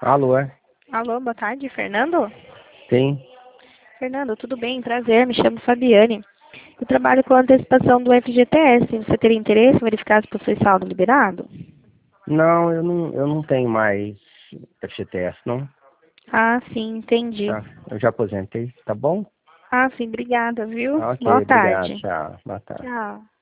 Alô, é? Alô, boa tarde, Fernando? Sim. Fernando, tudo bem? Prazer, me chamo Fabiane. Eu trabalho com a antecipação do FGTS. Você teria interesse em verificar se possui saldo liberado? Não, eu não tenho mais FGTS, não. Ah, sim, entendi. Tá. Eu já aposentei, tá bom? Ah, sim, obrigada, viu? Ok, Boa obrigado. tarde. Tchau. Boa tarde. Tchau.